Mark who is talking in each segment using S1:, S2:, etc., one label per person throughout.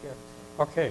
S1: Okay.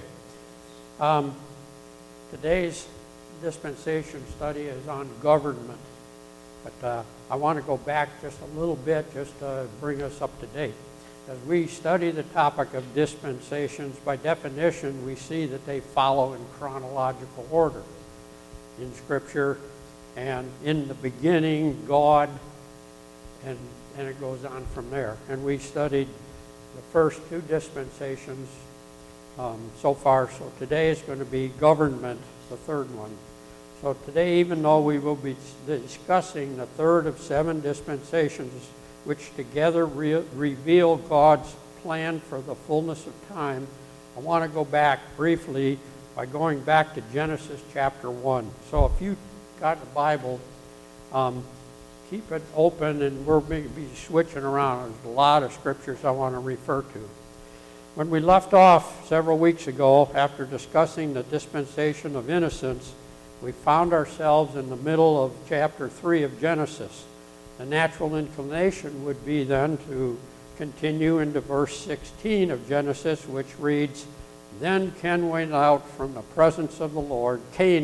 S1: Today's dispensation study is on government, but I want to go back just a little bit just to bring us up to date. As we study the topic of dispensations, by definition, we see that they follow in chronological order in Scripture, and in the beginning, God, and it goes on from there. And we studied the first two dispensations so far, so today is going to be government, the third one. So today, even though we will be discussing the third of 7 dispensations, which together reveal God's plan for the fullness of time, I want to go back briefly by going back to Genesis chapter 1. So if you got the Bible, keep it open, and we're going to be switching around. There's a lot of scriptures I want to refer to. When we left off several weeks ago, after discussing the dispensation of innocence, we found ourselves in the middle of chapter 3 of Genesis. The natural inclination would be then to continue into verse 16 of Genesis, which reads, "Then Cain went out from the presence of the Lord,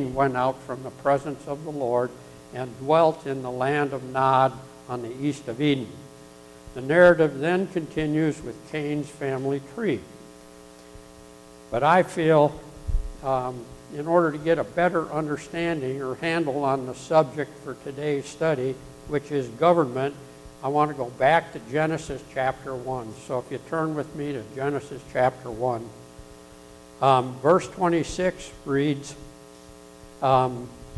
S1: and dwelt in the land of Nod on the east of Eden." The narrative then continues with Cain's family tree. But I feel in order to get a better understanding or handle on the subject for today's study, which is government, I want to go back to Genesis chapter 1. So if you turn with me to Genesis chapter 1. Verse 26 reads, let's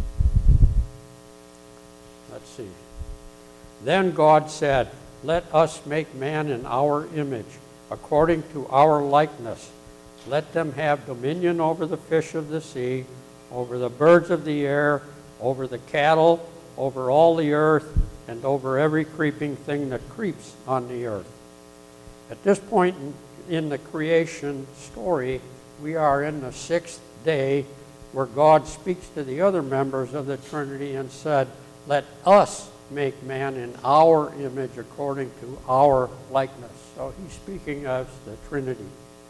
S1: see. "Then God said, 'Let us make man in our image, according to our likeness. Let them have dominion over the fish of the sea, over the birds of the air, over the cattle, over all the earth, and over every creeping thing that creeps on the earth.'" At this point in the creation story, we are in the 6th day, where God speaks to the other members of the Trinity and said, "Let us make man in our image according to our likeness." So he's speaking of the Trinity.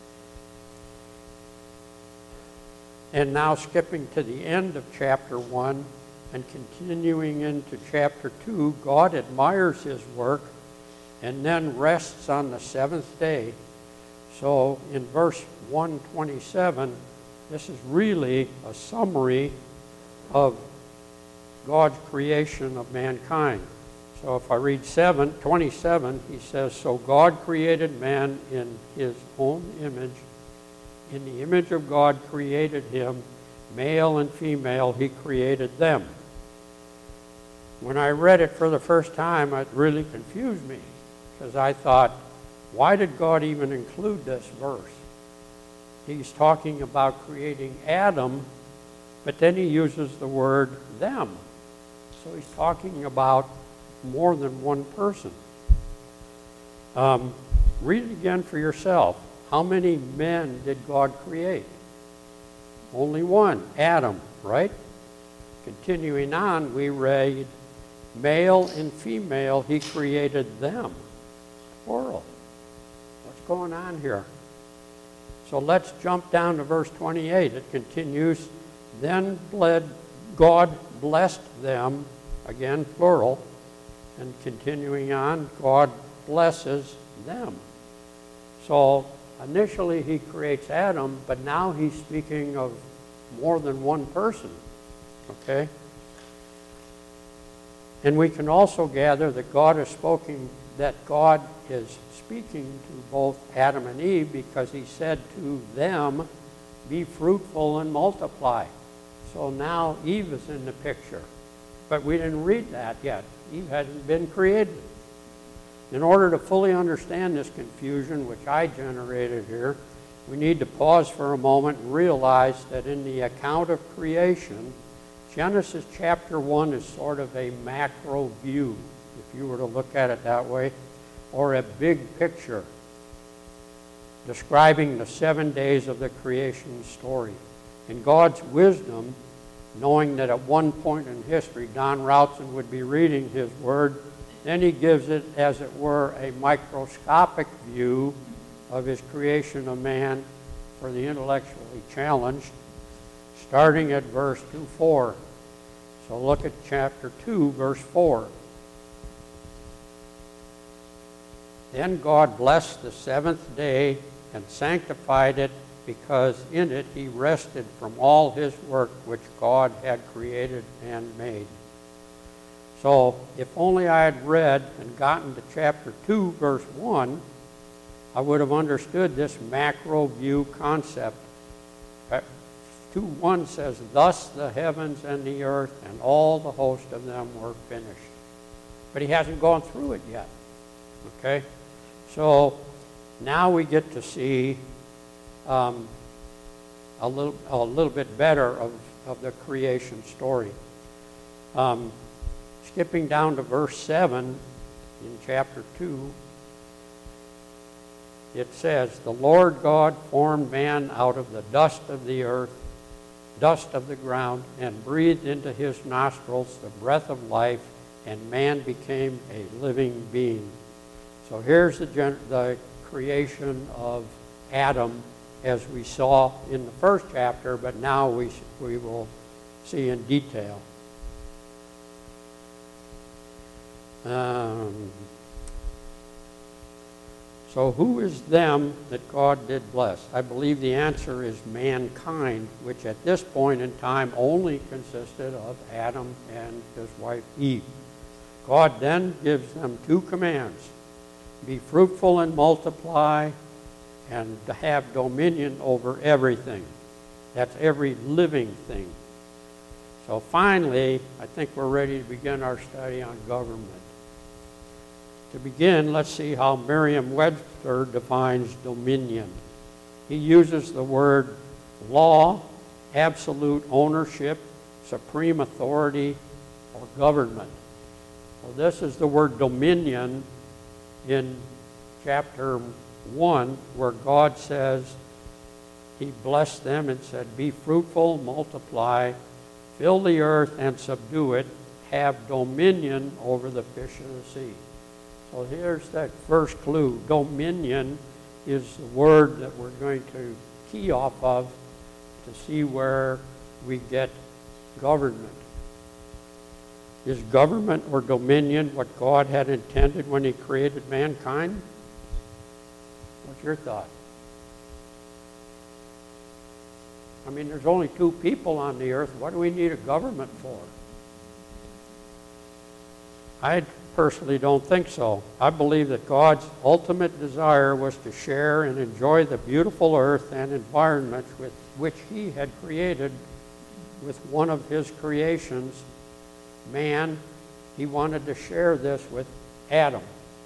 S1: And now skipping to the end of chapter 1 and continuing into chapter 2, God admires his work and then rests on the 7th day. So in verse 127, this is really a summary of God's creation of mankind. So if I read 27, he says, "So God created man in his own image. In the image of God created him, male and female he created them." When I read it for the first time, it really confused me, because I thought, why did God even include this verse? He's talking about creating Adam, but then he uses the word them. So he's talking about more than one person. Read it again for yourself. How many men did God create? Only one, Adam, right? Continuing on, we read, "Male and female he created them." Plural. What's going on here? So let's jump down to verse 28. It continues, "Then God blessed them," again plural, and continuing on, God blesses them. So initially he creates Adam, but now he's speaking of more than one person, okay? And we can also gather that God is speaking to both Adam and Eve, because he said to them, "Be fruitful and multiply." So now Eve is in the picture. But we didn't read that yet. Eve hadn't been created. In order to fully understand this confusion, which I generated here, we need to pause for a moment and realize that in the account of creation, Genesis chapter 1 is sort of a macro view, if you were to look at it that way, or a big picture describing the 7 days of the creation story. In God's wisdom, knowing that at one point in history Don Routson would be reading his word, then he gives it, as it were, a microscopic view of his creation of man for the intellectually challenged, starting at verse 2:4. So look at chapter 2, verse 4. Then God blessed the seventh day and sanctified it, because in it he rested from all his work which God had created and made. So if only I had read and gotten to chapter 2, verse 1, I would have understood this macro view concept. 2:1 says, "Thus the heavens and the earth and all the host of them were finished." But he hasn't gone through it yet. Okay? So now we get to see a little bit better of the creation story. Skipping down to verse 7 in chapter 2, it says, "The Lord God formed man out of the dust of the earth, dust of the ground, and breathed into his nostrils the breath of life, and man became a living being." So here's the creation of Adam as we saw in the first chapter, but now we will see in detail. So who is them that God did bless? I believe the answer is mankind, which at this point in time only consisted of Adam and his wife Eve. God then gives them two commands: be fruitful and multiply, and to have dominion over everything. That's every living thing. So finally, I think we're ready to begin our study on government. To begin, let's see how Merriam-Webster defines dominion. He uses the word law, absolute ownership, supreme authority, or government. Well, this is the word dominion in chapter 1, where God says he blessed them and said, "Be fruitful, multiply, fill the earth and subdue it, have dominion over the fish of the sea." So here's that first clue. Dominion is the word that we're going to key off of to see where we get government. Is government or dominion what God had intended when he created mankind? What's your thought? I mean, there's only two people on the earth. What do we need a government for? I personally don't think so. I believe that God's ultimate desire was to share and enjoy the beautiful earth and environment with which he had created with one of his creations, man. He wanted to share this with Adam.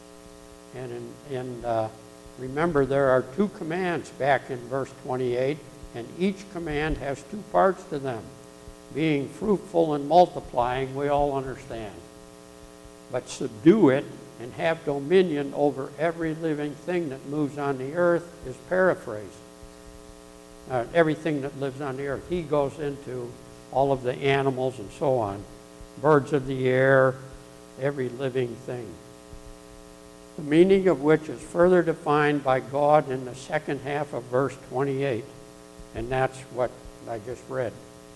S1: And remember, there are two commands back in verse 28, and each command has two parts to them. Being fruitful and multiplying, we all understand. But subdue it and have dominion over every living thing that moves on the earth is paraphrased. Everything that lives on the earth. He goes into all of the animals and so on. Birds of the air, every living thing. The meaning of which is further defined by God in the second half of verse 28. And that's what I just read.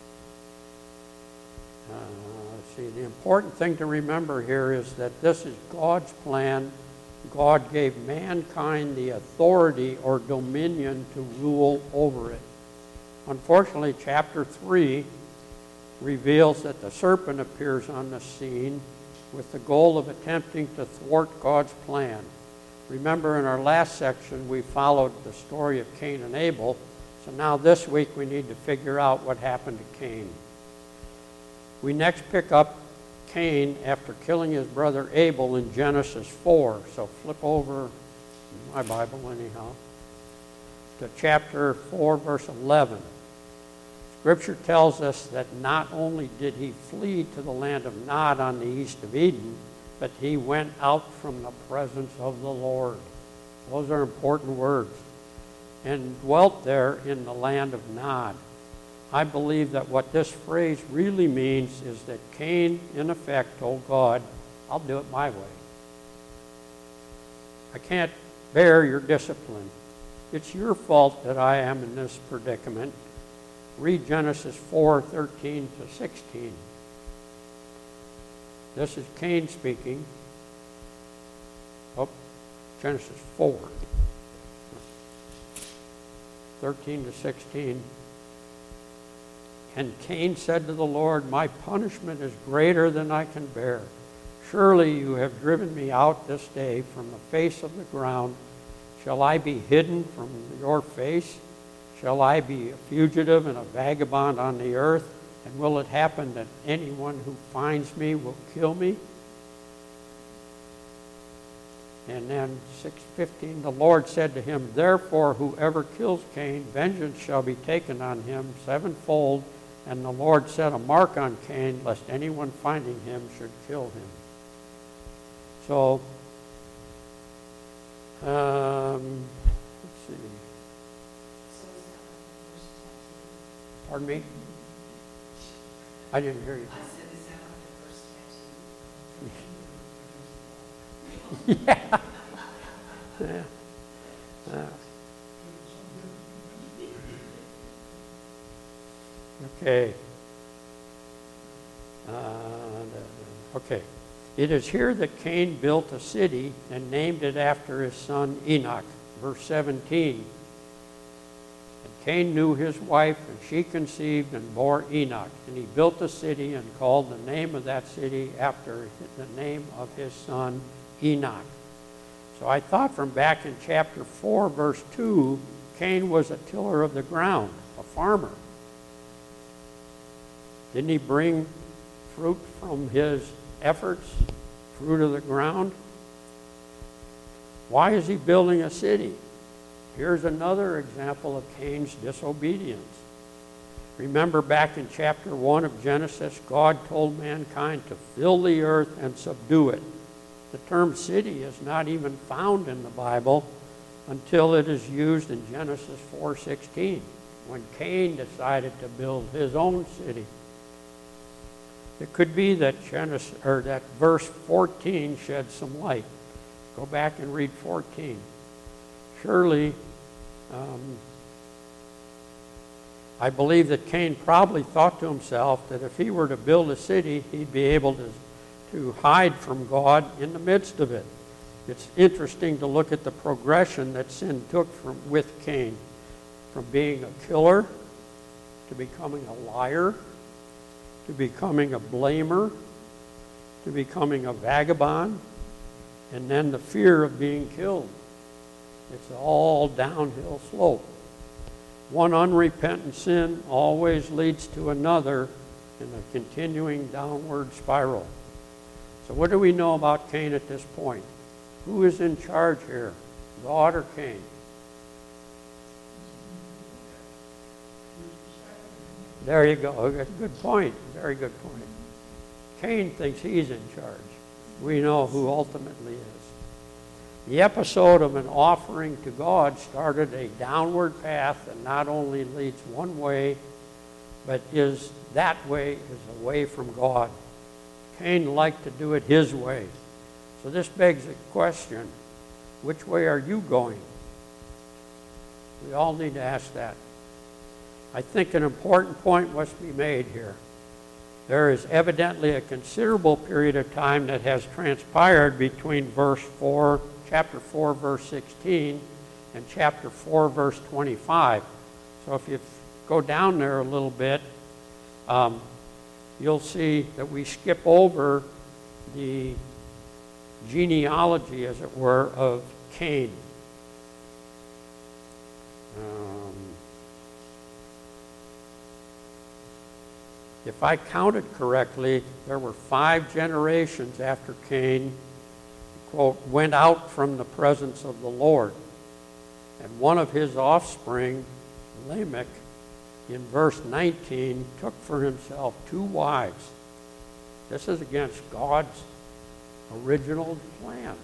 S1: Let's see, the important thing to remember here is that this is God's plan. God gave mankind the authority or dominion to rule over it. Unfortunately, chapter 3 reveals that the serpent appears on the scene with the goal of attempting to thwart God's plan. Remember, in our last section, we followed the story of Cain and Abel. So now this week we need to figure out what happened to Cain. We next pick up Cain after killing his brother Abel in Genesis 4. So flip over, in my Bible anyhow, to chapter 4, verse 11. Scripture tells us that not only did he flee to the land of Nod on the east of Eden, but he went out from the presence of the Lord. Those are important words. And dwelt there in the land of Nod. I believe that what this phrase really means is that Cain, in effect, told God, "I'll do it my way. I can't bear your discipline. it's your fault that I am in this predicament. Read Genesis 4:13 to 16. This is Cain speaking. Oh, Genesis 4:13 to 16. And Cain said to the Lord, my punishment is greater than I can bear. Surely you have driven me out this day from the face of the ground. Shall I be hidden from your face? Shall I be a fugitive and a vagabond on the earth? And will it happen that anyone who finds me will kill me? And then 6:15, the Lord said to him, therefore whoever kills Cain, vengeance shall be taken on him sevenfold. And the Lord set a mark on Cain, lest anyone finding him should kill him. So, let's see. Pardon me? I didn't hear you.
S2: I said, is that like the first tattoo?
S1: Yeah. Okay. Okay. It is here that Cain built a city and named it after his son Enoch. Verse 17. And Cain knew his wife, and she conceived and bore Enoch. And he built a city and called the name of that city after the name of his son Enoch. So I thought from back in chapter 4, verse 2, Cain was a tiller of the ground, a farmer. Didn't he bring fruit from his efforts, fruit of the ground? Why is he building a city? Here's another example of Cain's disobedience. Remember back in chapter 1 of Genesis, God told mankind to fill the earth and subdue it. The term city is not even found in the Bible until it is used in Genesis 4:16, when Cain decided to build his own city. It could be that that verse 14 sheds some light. Go back and read 14. Surely, I believe that Cain probably thought to himself that if he were to build a city, he'd be able to hide from God in the midst of it. It's interesting to look at the progression that sin took with Cain, from being a killer to becoming a liar, to becoming a blamer, to becoming a vagabond, and then the fear of being killed. It's all downhill slope. One unrepentant sin always leads to another in a continuing downward spiral. So what do we know about Cain at this point? Who is in charge here, God or Cain? There you go. Good point. Very good point. Cain thinks he's in charge. We know who ultimately is. The episode of an offering to God started a downward path that not only leads one way, but that way is away from God. Cain liked to do it his way. So this begs the question, which way are you going? We all need to ask that. I think an important point must be made here. There is evidently a considerable period of time that has transpired between chapter 4, verse 16, and chapter 4, verse 25. So if you go down there a little bit, you'll see that we skip over the genealogy, as it were, of Cain. If I counted correctly, there were 5 generations after Cain, quote, went out from the presence of the Lord. And one of his offspring, Lamech, in verse 19, took for himself 2 wives. This is against God's original plan.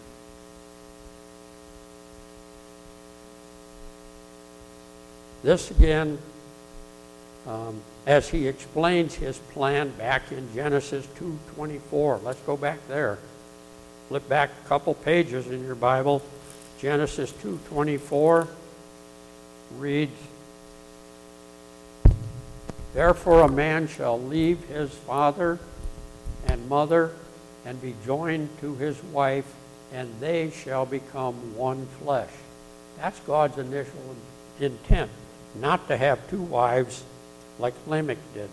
S1: This again, as he explains his plan back in Genesis 2:24. Let's go back there. Flip back a couple pages in your Bible. Genesis 2:24. reads, "Therefore a man shall leave his father and mother and be joined to his wife, and they shall become one flesh." That's God's initial intent, not to have two wives like Lamech did.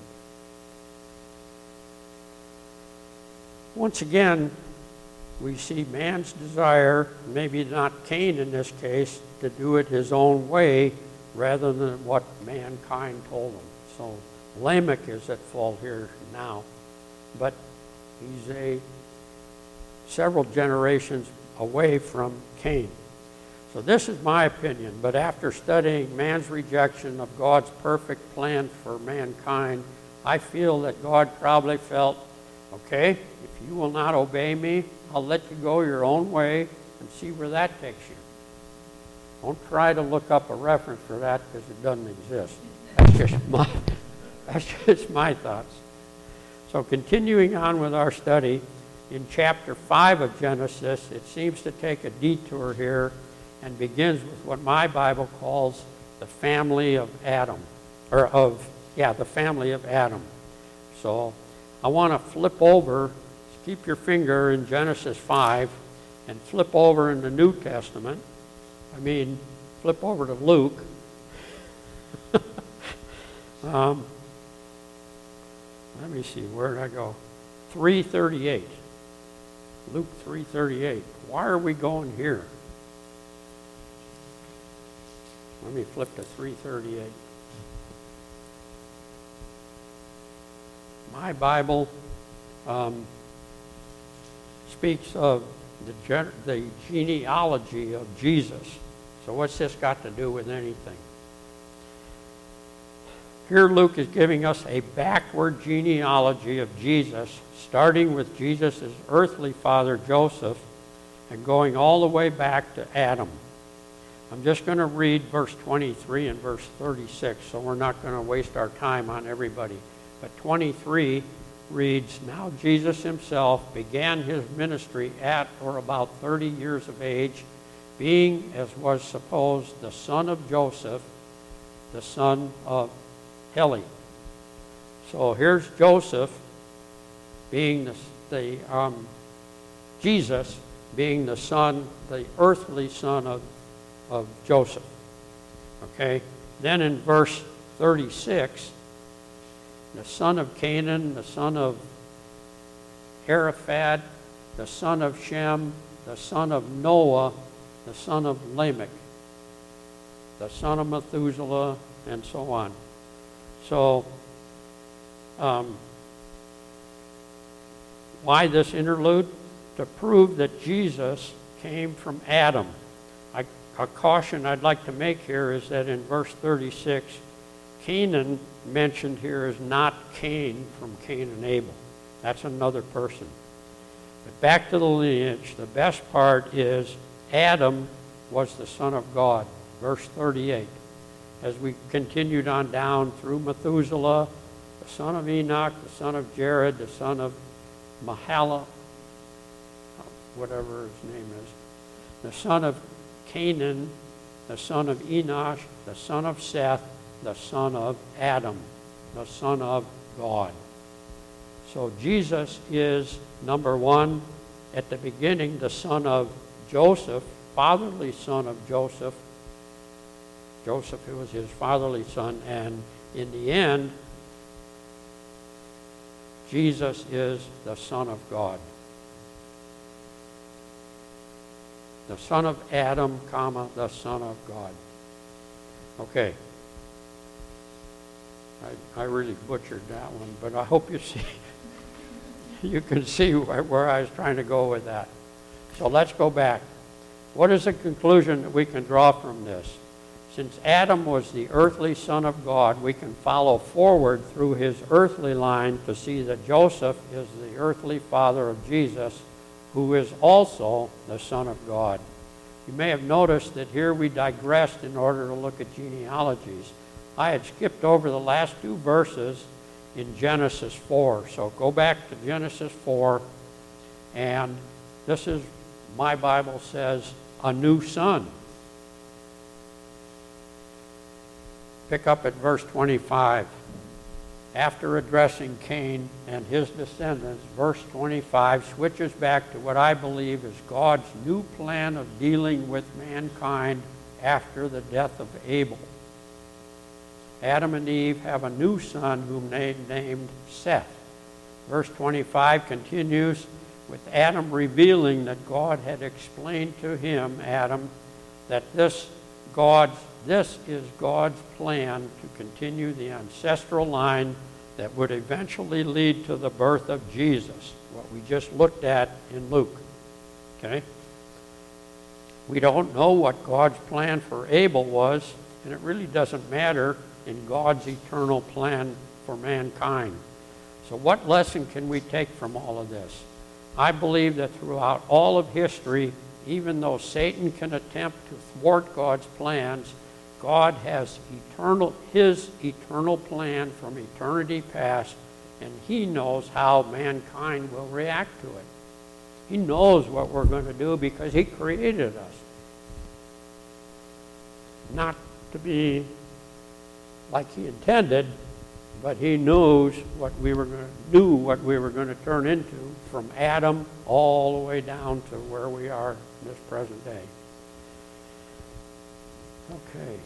S1: Once again, we see man's desire, maybe not Cain in this case, to do it his own way rather than what mankind told him. So Lamech is at fault here now, but he's several generations away from Cain. So this is my opinion, but after studying man's rejection of God's perfect plan for mankind, I feel that God probably felt, okay, if you will not obey me, I'll let you go your own way and see where that takes you. Don't try to look up a reference for that because it doesn't exist. That's just my thoughts. So continuing on with our study, in chapter 5 of Genesis, it seems to take a detour here and begins with what my Bible calls the family of Adam, the family of Adam. So I want to flip over, keep your finger in Genesis 5, and flip over in the New Testament. Flip over to Luke. Let me see, where did I go? 3:38. Luke 3:38. Why are we going here? Let me flip to 3:38. My Bible speaks of the genealogy of Jesus. So what's this got to do with anything? Here Luke is giving us a backward genealogy of Jesus, starting with Jesus' earthly father Joseph and going all the way back to Adam. I'm just going to read verse 23 and verse 36, so we're not going to waste our time on everybody. But 23 reads, "Now Jesus himself began his ministry at or about 30 years of age, being, as was supposed, the son of Joseph, the son of Heli." So here's Joseph being Jesus being the son, the earthly son of Joseph. Okay? Then in verse 36, the son of Canaan, the son of Ariphaxad, the son of Shem, the son of Noah, the son of Lamech, the son of Methuselah, and so on. So, why this interlude? To prove that Jesus came from Adam. A caution I'd like to make here is that in verse 36, Canaan mentioned here is not Cain from Cain and Abel. That's another person. But back to the lineage, the best part is Adam was the son of God. Verse 38. As we continued on down through Methuselah, the son of Enoch, the son of Jared, the son of Mahalalel, whatever his name is, the son of Canaan, the son of Enosh, the son of Seth, the son of Adam, the son of God. So Jesus is, number one, at the beginning, the son of Joseph, fatherly son of Joseph. Joseph, who was his fatherly son, and in the end, Jesus is the Son of God. The son of Adam, the Son of God. Okay. I really butchered that one, but I hope you see, you can see where I was trying to go with that. So let's go back. What is the conclusion that we can draw from this? Since Adam was the earthly son of God, we can follow forward through his earthly line to see that Joseph is the earthly father of Jesus, who is also the Son of God. You may have noticed that here we digressed in order to look at genealogies. I had skipped over the last two verses in Genesis 4. So go back to Genesis 4, and this is, my Bible says, a new son. Pick up at verse 25. After addressing Cain and his descendants, verse 25 switches back to what I believe is God's new plan of dealing with mankind after the death of Abel. Adam and Eve have a new son whom they named Seth. Verse 25 continues with Adam revealing that God had explained to him, Adam, that this is God's plan to continue the ancestral line that would eventually lead to the birth of Jesus, what we just looked at in Luke. Okay? We don't know what God's plan for Abel was, and it really doesn't matter in God's eternal plan for mankind. So what lesson can we take from all of this? I believe that throughout all of history, even though Satan can attempt to thwart God's plans, God has his eternal plan from eternity past, and he knows how mankind will react to it. He knows what we're going to do because he created us. Not to be like he intended, but he knew what we were going to turn into from Adam all the way down to where we are in this present day. Okay.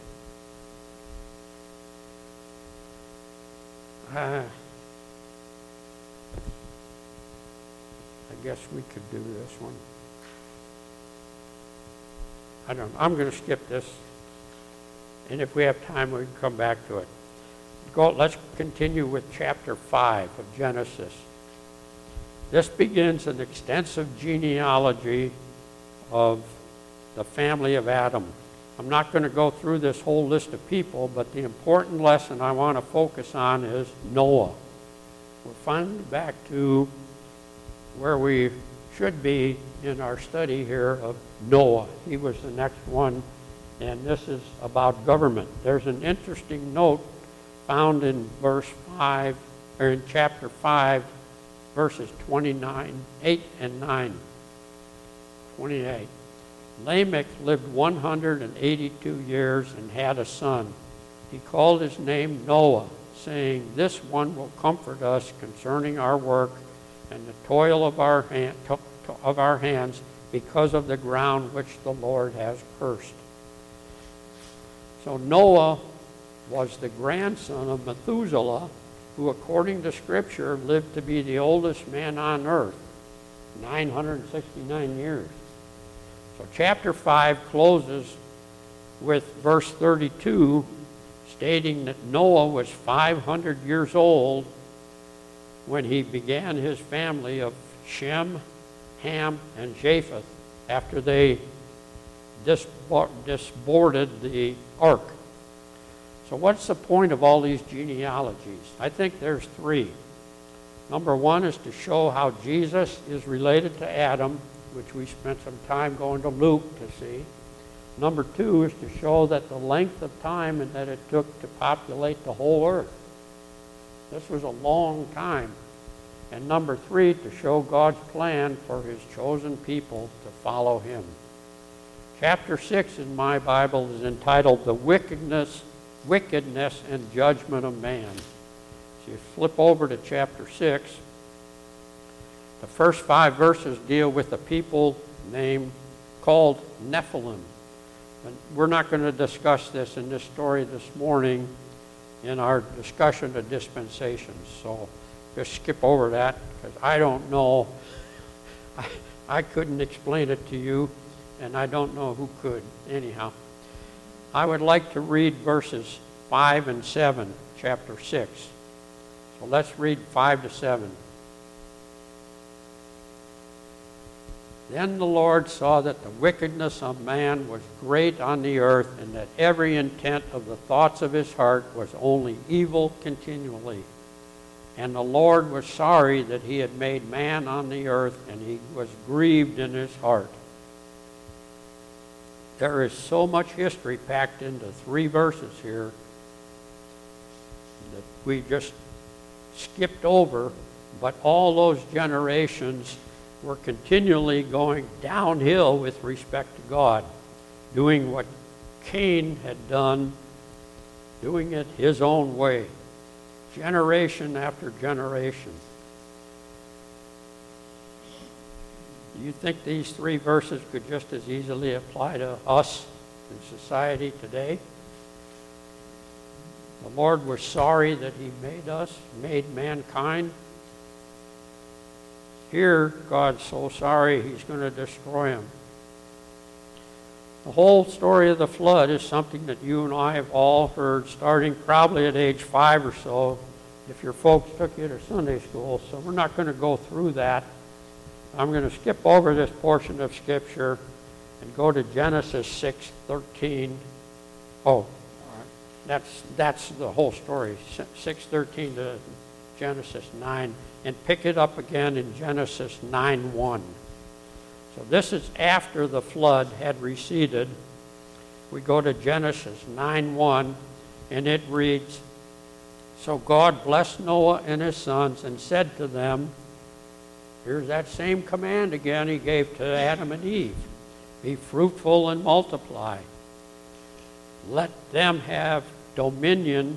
S1: I guess we could do this one. I'm going to skip this, and if we have time, we can come back to it. Let's continue with chapter 5 of Genesis. This begins an extensive genealogy of the family of Adam. I'm not going to go through this whole list of people, but the important lesson I want to focus on is Noah. We're finally back to where we should be in our study here of Noah. He was the next one, and this is about government. There's an interesting note found in in chapter 5, verses 8 and 9. 28. Lamech lived 182 years and had a son. He called his name Noah, saying, "This one will comfort us concerning our work and the toil of our hands because of the ground which the Lord has cursed." So Noah was the grandson of Methuselah, who according to Scripture lived to be the oldest man on earth, 969 years. So chapter 5 closes with verse 32, stating that Noah was 500 years old when he began his family of Shem, Ham, and Japheth after they disboarded the ark. So what's the point of all these genealogies? I think there's three. Number one is to show how Jesus is related to Adam, which we spent some time going to Luke to see. Number two is to show that the length of time and that it took to populate the whole earth. This was a long time. And number three, to show God's plan for his chosen people to follow him. Chapter 6 in my Bible is entitled The Wickedness and Judgment of Man. So you flip over to chapter 6. The first 5 verses deal with a people called Nephilim. And we're not going to discuss this in this story this morning in our discussion of dispensations. So just skip over that because I don't know. I couldn't explain it to you, and I don't know who could. Anyhow, I would like to read verses 5 and 7, chapter 6. So let's read 5 to 7. Then the Lord saw that the wickedness of man was great on the earth, and that every intent of the thoughts of his heart was only evil continually. And the Lord was sorry that he had made man on the earth, and he was grieved in his heart. There is so much history packed into 3 verses here that we just skipped over, but all those generations were continually going downhill with respect to God, doing what Cain had done doing it his own way, generation after generation. Do you think these 3 verses could just as easily apply to us in society today? The Lord was sorry that he made us, made mankind. Here, God's so sorry he's going to destroy him. The whole story of the flood is something that you and I have all heard, starting probably at age 5 or so, if your folks took you to Sunday school. So we're not going to go through that. I'm going to skip over this portion of Scripture and go to Genesis 6:13. Oh, that's the whole story, 6:13 to Genesis 9, and pick it up again in Genesis 9:1. So this is after the flood had receded. We go to Genesis 9:1, and it reads, "So God blessed Noah and his sons and said to them," here's that same command again he gave to Adam and Eve, "Be fruitful and multiply. Let them have dominion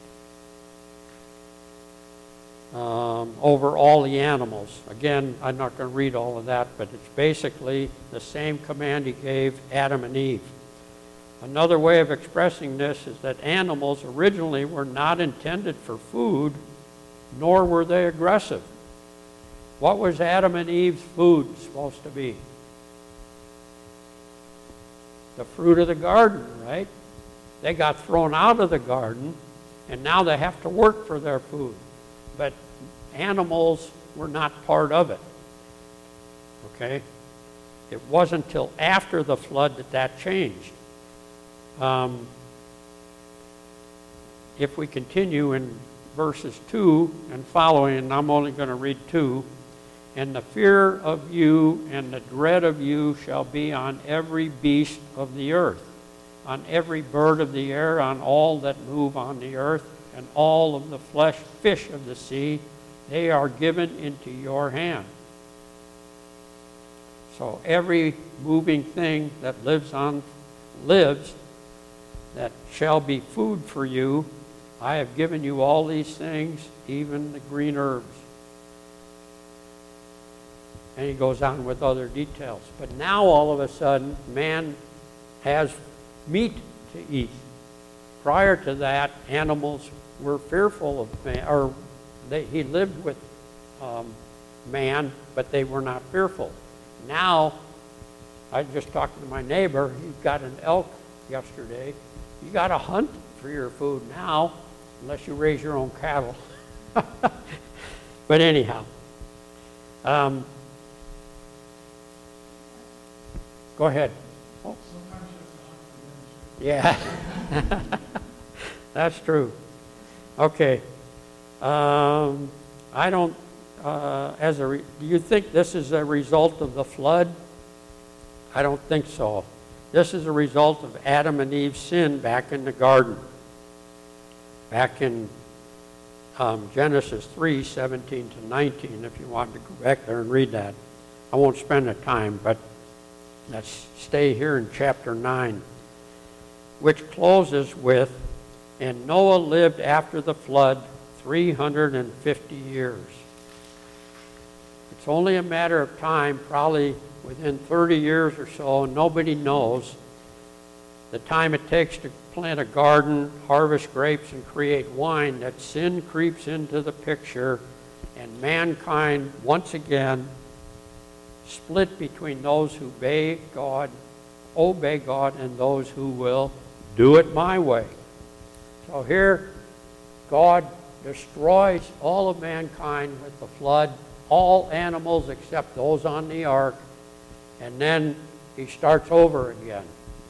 S1: over all the animals." Again, I'm not going to read all of that, but it's basically the same command he gave Adam and Eve. Another way of expressing this is that animals originally were not intended for food, nor were they aggressive. What was Adam and Eve's food supposed to be? The fruit of the garden, right? They got thrown out of the garden, and now they have to work for their food. But animals were not part of it. Okay? It wasn't until after the flood that changed. If we continue in verses 2 and following, and I'm only going to read 2, "And the fear of you and the dread of you shall be on every beast of the earth, on every bird of the air, on all that move on the earth, and all of the fish of the sea, they are given into your hand." So every moving thing that lives, that shall be food for you. I have given you all these things, even the green herbs. And he goes on with other details. But now all of a sudden, man has meat to eat. Prior to that, animals were fearful of man, or he lived with man, but they were not fearful. Now, I just talked to my neighbor. He got an elk yesterday. You got to hunt for your food now, unless you raise your own cattle. But anyhow, go ahead. Oh. Yeah, that's true. Okay. I don't. Do you think this is a result of the flood? I don't think so. This is a result of Adam and Eve's sin back in the garden. Back in Genesis 3:17 to 19, if you want to go back there and read that. I won't spend the time, but let's stay here in chapter 9, which closes with, "And Noah lived after the flood 350 years." It's only a matter of time, probably within 30 years or so. Nobody knows the time it takes to plant a garden, harvest grapes, and create wine, that sin creeps into the picture, and mankind once again split between those who obey God, and those who will do it my way. So here, God destroys all of mankind with the flood, all animals except those on the ark, and then he starts over again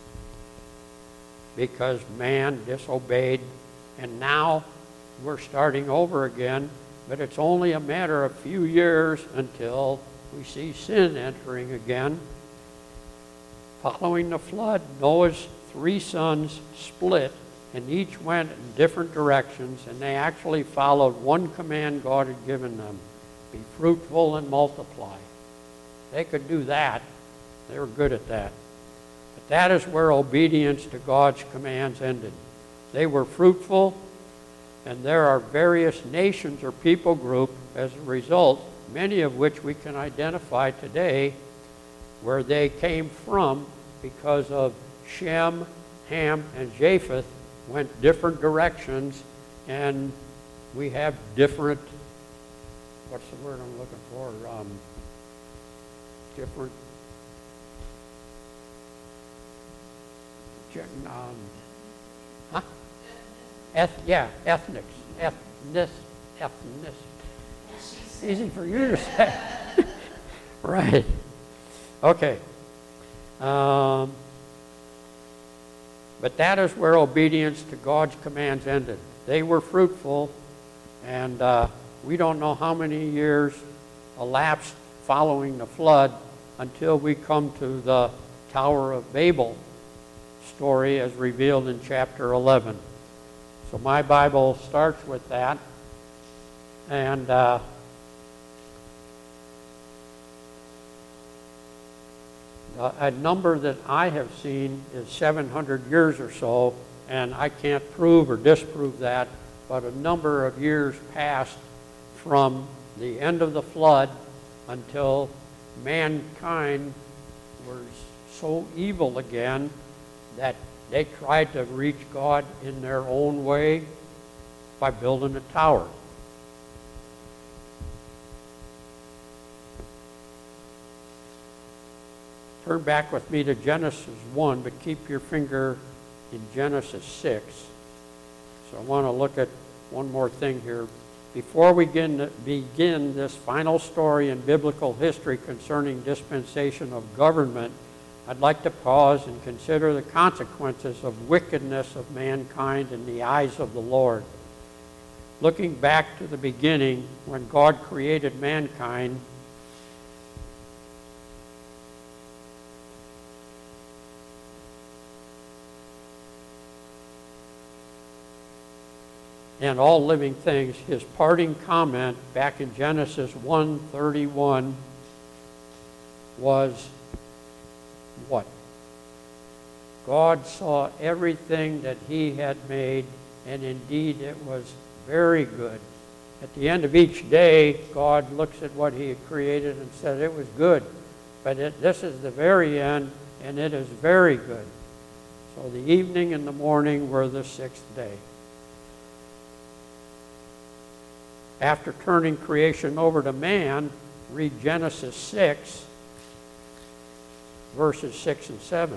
S1: because man disobeyed, and now we're starting over again, but it's only a matter of a few years until we see sin entering again. Following the flood, Noah's 3 sons split, and each went in different directions, and they actually followed one command God had given them: be fruitful and multiply. They could do that. They were good at that. But that is where obedience to God's commands ended. They were fruitful, and there are various nations or people group as a result, many of which we can identify today where they came from because of Shem, Ham, and Japheth went different directions, and we have different, what's the word I'm looking for? Different, huh? Ethnics. Easy for you to say. Right. Okay. But that is where obedience to God's commands ended. They were fruitful, and we don't know how many years elapsed following the flood until we come to the Tower of Babel story as revealed in chapter 11. So my Bible starts with that, and a number that I have seen is 700 years or so, and I can't prove or disprove that, but a number of years passed from the end of the flood until mankind was so evil again that they tried to reach God in their own way by building a tower. Turn back with me to Genesis 1, but keep your finger in Genesis 6. So I want to look at one more thing here. Before we begin this final story in biblical history concerning dispensation of government, I'd like to pause and consider the consequences of wickedness of mankind in the eyes of the Lord. Looking back to the beginning, when God created mankind, and all living things, his parting comment back in Genesis 1:31 was what? God saw everything that he had made, and indeed it was very good. At the end of each day, God looks at what he had created and said it was good. But this is the very end, and it is very good. So the evening and the morning were the sixth day. After turning creation over to man, read Genesis 6, verses 6 and 7.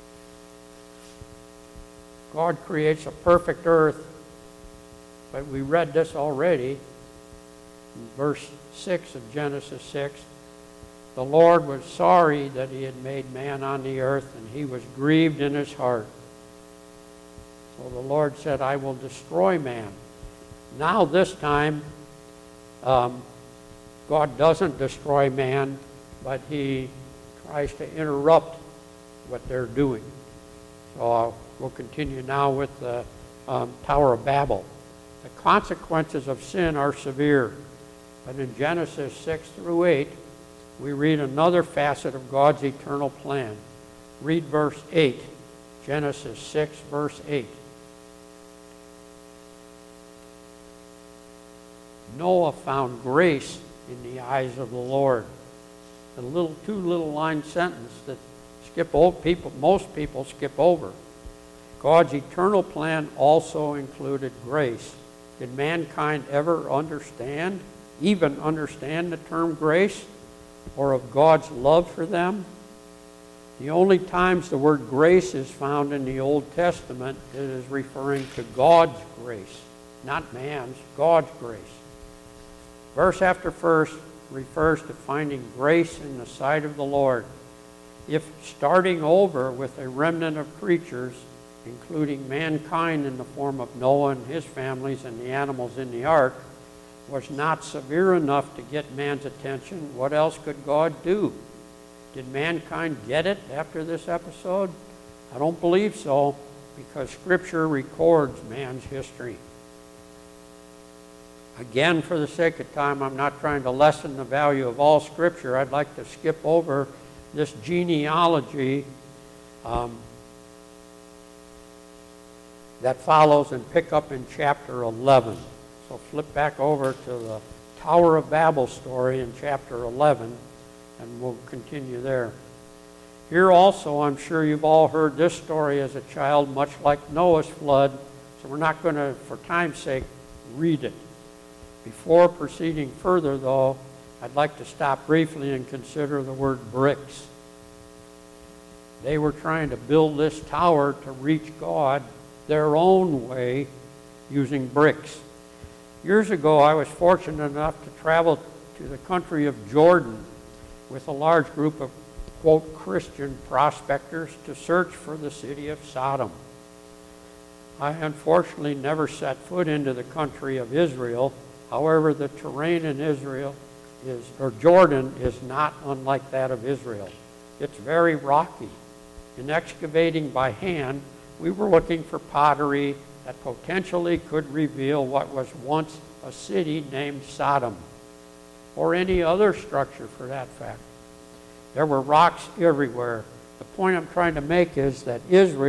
S1: God creates a perfect earth, but we read this already in verse 6 of Genesis 6. The Lord was sorry that he had made man on the earth, and he was grieved in his heart. So the Lord said, I will destroy man. Now this time, God doesn't destroy man, but he tries to interrupt what they're doing. So we'll continue now with the Tower of Babel. The consequences of sin are severe, but in Genesis 6 through 8, we read another facet of God's eternal plan. Read verse 8, Genesis 6, verse 8. Noah found grace in the eyes of the Lord. A two little line sentence that most people skip over. God's eternal plan also included grace. Did mankind ever even understand the term grace, or of God's love for them? The only times the word grace is found in the Old Testament, it is referring to God's grace, not man's, God's grace. Verse after verse refers to finding grace in the sight of the Lord. If starting over with a remnant of creatures, including mankind in the form of Noah and his families and the animals in the ark, was not severe enough to get man's attention, what else could God do? Did mankind get it after this episode? I don't believe so, because Scripture records man's history. Again, for the sake of time, I'm not trying to lessen the value of all Scripture. I'd like to skip over this genealogy. that follows and pick up in chapter 11. So flip back over to the Tower of Babel story in chapter 11, and we'll continue there. Here also, I'm sure you've all heard this story as a child, much like Noah's flood, so we're not going to, for time's sake, read it. Before proceeding further, though, I'd like to stop briefly and consider the word bricks. They were trying to build this tower to reach God their own way using bricks. Years ago, I was fortunate enough to travel to the country of Jordan with a large group of, quote, Christian prospectors to search for the city of Sodom. I unfortunately never set foot into the country of Israel. However, the terrain in Jordan is not unlike that of Israel. It's very rocky. In excavating by hand, we were looking for pottery that potentially could reveal what was once a city named Sodom, or any other structure for that fact. There were rocks everywhere. The point I'm trying to make is that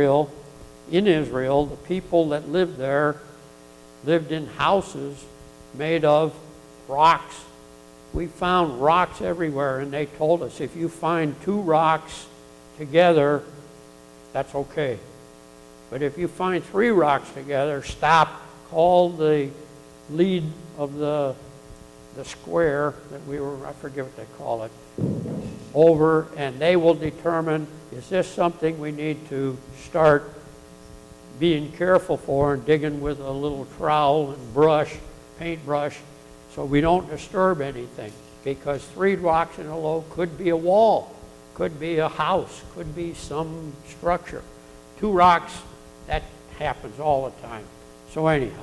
S1: in Israel, the people that lived there lived in houses made of rocks. We found rocks everywhere, and they told us if you find two rocks together, that's okay. But if you find three rocks together, stop, call the lead of the square that I forget what they call it, over, and they will determine, is this something we need to start being careful for and digging with a little trowel and paintbrush, so we don't disturb anything. Because three rocks in a row could be a wall, could be a house, could be some structure. Two rocks, that happens all the time. So anyhow,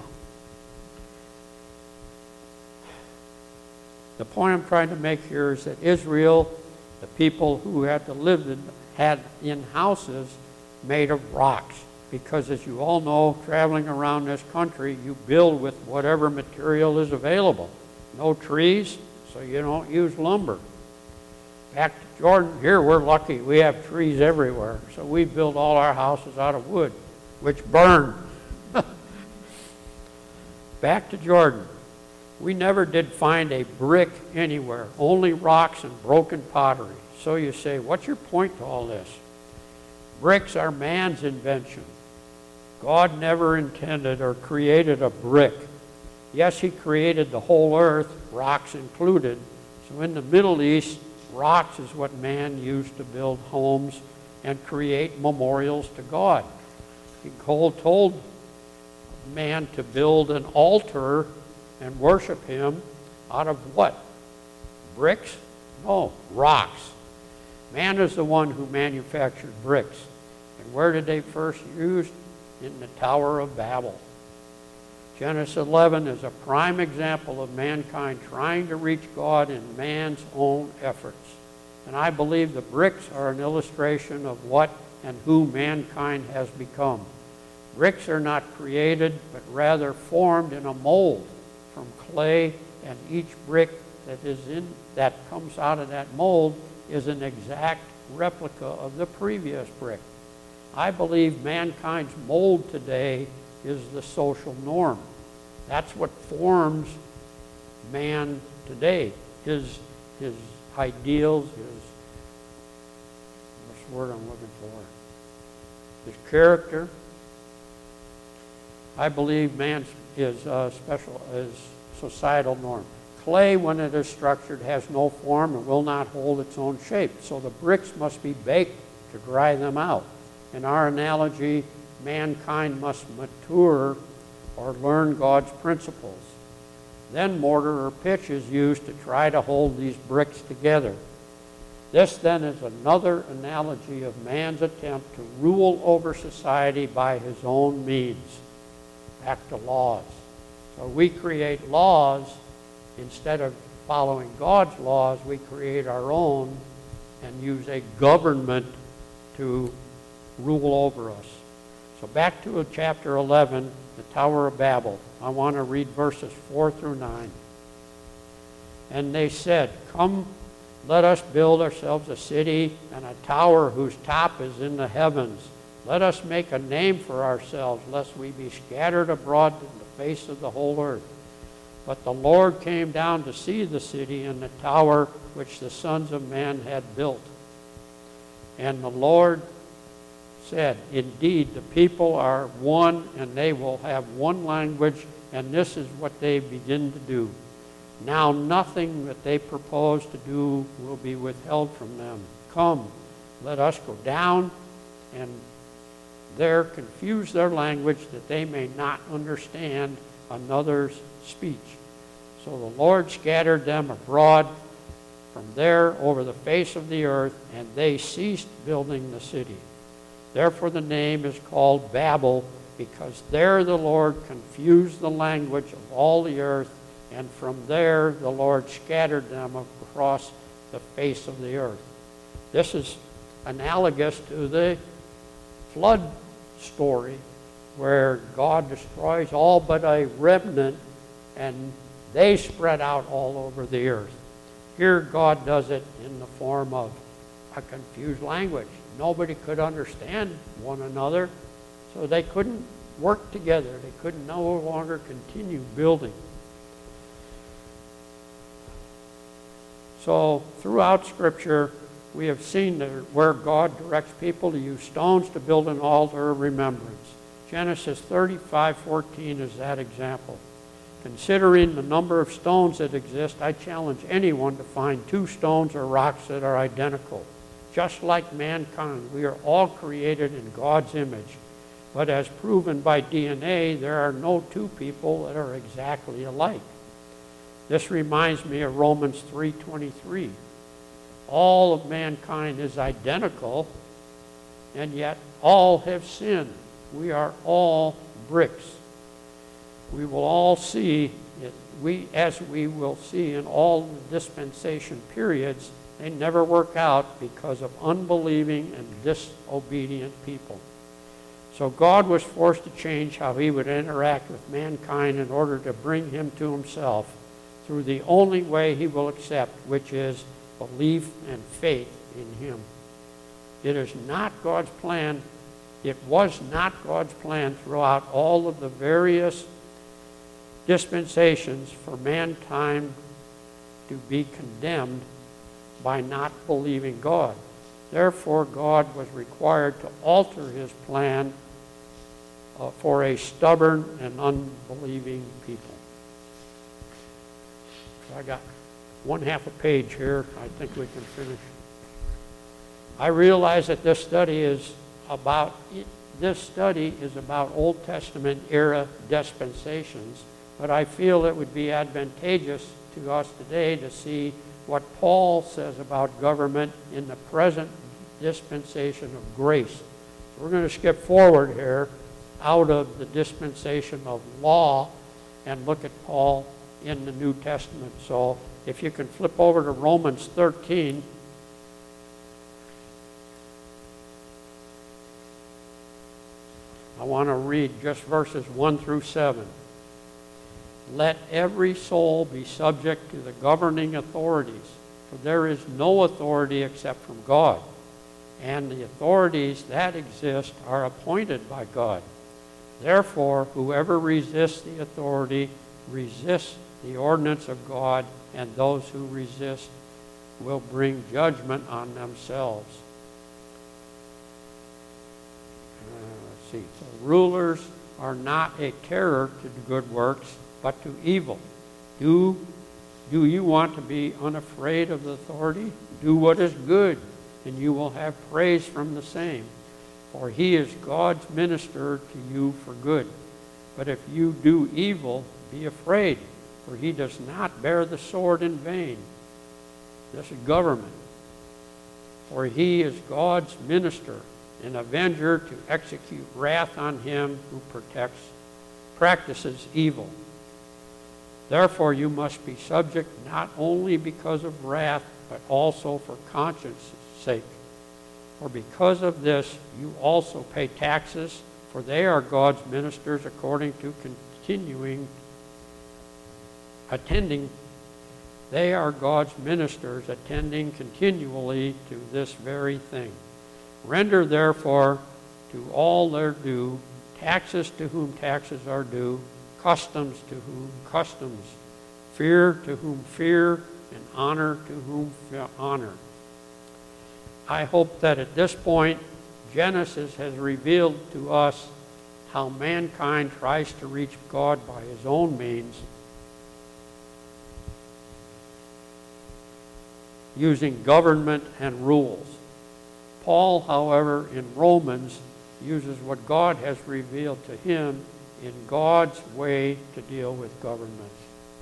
S1: the point I'm trying to make here is that Israel, the people who had to live had in houses made of rocks. Because as you all know, traveling around this country, you build with whatever material is available. No trees, so you don't use lumber. Back to Jordan, here we're lucky. We have trees everywhere. So we build all our houses out of wood, which burn. Back to Jordan. We never did find a brick anywhere, only rocks and broken pottery. So you say, what's your point to all this? Bricks are man's invention. God never intended or created a brick. Yes, he created the whole earth, rocks included. So in the Middle East, rocks is what man used to build homes and create memorials to God. God told man to build an altar and worship him out of what? Bricks? No, rocks. Man is the one who manufactured bricks. And where did they first use? In the Tower of Babel. Genesis 11 is a prime example of mankind trying to reach God in man's own efforts. And I believe the bricks are an illustration of what and who mankind has become. Bricks are not created, but rather formed in a mold from clay, and each brick that comes out of that mold is an exact replica of the previous brick. I believe mankind's mold today is the social norm. That's what forms man today. His ideals, what's the word I'm looking for? His character. I believe man's is societal norm. Clay, when it is structured, has no form and will not hold its own shape. So the bricks must be baked to dry them out. In our analogy, mankind must mature or learn God's principles. Then mortar or pitch is used to try to hold these bricks together. This then is another analogy of man's attempt to rule over society by his own means. Back to laws. So we create laws. Instead of following God's laws, we create our own and use a government to rule over us. So back to chapter 11, the Tower of Babel. I want to read verses 4 through 9. And they said, "Come, let us build ourselves a city and a tower whose top is in the heavens, Let us make a name for ourselves, lest we be scattered abroad in the face of the whole earth. But the Lord came down to see the city and the tower which the sons of man had built. And the Lord said, indeed, the people are one, and they will have one language, and this is what they begin to do. Now nothing that they propose to do will be withheld from them. Come, let us go down and there confuse their language, that they may not understand another's speech. So the Lord scattered them abroad from there over the face of the earth, and they ceased building the city. Therefore the name is called Babel, because there the Lord confused the language of all the earth, and from there the Lord scattered them across the face of the earth. This is analogous to the flood story, where God destroys all but a remnant, and they spread out all over the earth. Here God does it in the form of a confused language. Nobody could understand one another, so they couldn't work together. They could no longer continue building. So throughout Scripture, we have seen where God directs people to use stones to build an altar of remembrance. Genesis 35:14 is that example. Considering the number of stones that exist, I challenge anyone to find 2 stones or rocks that are identical. Just like mankind, we are all created in God's image. But as proven by DNA, there are no 2 people that are exactly alike. This reminds me of Romans 3:23. All of mankind is identical, and yet all have sinned. We are all bricks. We will all see, as we will see in all the dispensation periods, they never work out because of unbelieving and disobedient people. So God was forced to change how he would interact with mankind in order to bring him to himself through the only way he will accept, which is belief and faith in him. It is not God's plan. It was not God's plan throughout all of the various dispensations for mankind to be condemned by not believing God. Therefore, God was required to alter his plan for a stubborn and unbelieving people. So I got 1/2 a page here. I think we can finish. I realize that this study is about Old Testament era dispensations, but I feel it would be advantageous to us today to see what Paul says about government in the present dispensation of grace. So we're going to skip forward here out of the dispensation of law and look at Paul in the New Testament. So if you can flip over to Romans 13. I want to read just verses 1 through 7. Let every soul be subject to the governing authorities, for there is no authority except from God, and the authorities that exist are appointed by God. Therefore, whoever resists the authority resists the ordinance of God, and those who resist will bring judgment on themselves. Let's see. So rulers are not a terror to good works, but to evil. Do you want to be unafraid of the authority? Do what is good, and you will have praise from the same. For he is God's minister to you for good. But if you do evil, be afraid, for he does not bear the sword in vain. This is government. For he is God's minister, an avenger to execute wrath on him who practices evil. Therefore you must be subject not only because of wrath, but also for conscience sake. For because of this you also pay taxes, for they are God's ministers according to they are God's ministers attending continually to this very thing. Render therefore to all their due, taxes to whom taxes are due, customs to whom customs, fear to whom fear, and honor to whom honor. I hope that at this point, Genesis has revealed to us how mankind tries to reach God by his own means, using government and rules. Paul, however, in Romans, uses what God has revealed to him in God's way to deal with governments.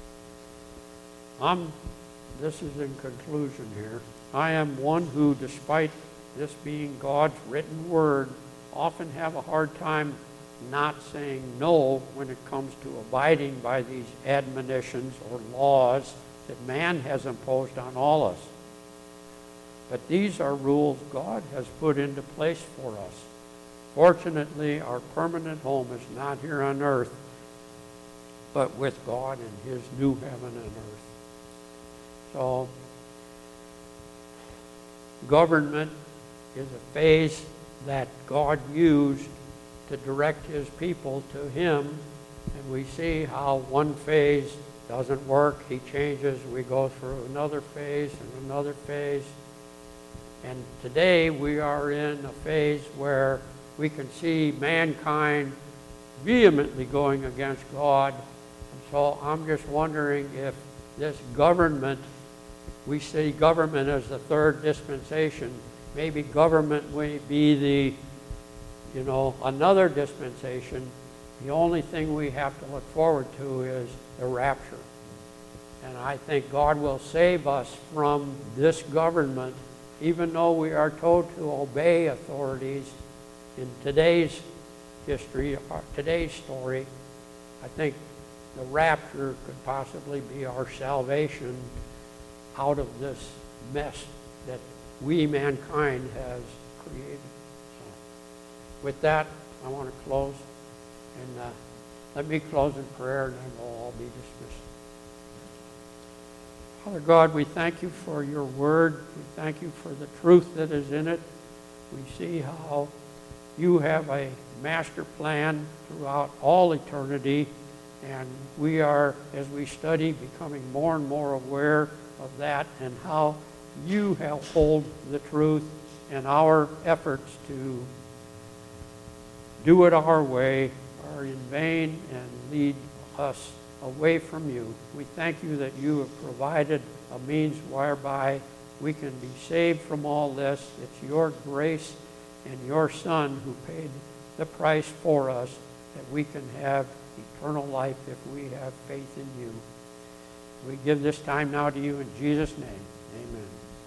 S1: This is in conclusion here. I am one who, despite this being God's written word, often have a hard time not saying no when it comes to abiding by these admonitions or laws that man has imposed on all us. But these are rules God has put into place for us. Fortunately, our permanent home is not here on earth, but with God in his new heaven and earth. So, government is a phase that God used to direct his people to him, and we see how one phase doesn't work, he changes, we go through another phase and another phase. And today we are in a phase where we can see mankind vehemently going against God. And so I'm just wondering if this government, we see government as the third dispensation, maybe government may be another dispensation. The only thing we have to look forward to is the rapture. And I think God will save us from this government, even though we are told to obey authorities. In today's history, today's story, I think the rapture could possibly be our salvation out of this mess that we, mankind, has created. So, with that, I want to close. And let me close in prayer, and then we'll all be dismissed. Father God, we thank you for your word. We thank you for the truth that is in it. We see how you have a master plan throughout all eternity, and we are, as we study, becoming more and more aware of that and how you hold the truth, and our efforts to do it our way are in vain and lead us away from you. We thank you that you have provided a means whereby we can be saved from all this. It's your grace and your Son who paid the price for us that we can have eternal life if we have faith in you. We give this time now to you in Jesus' name.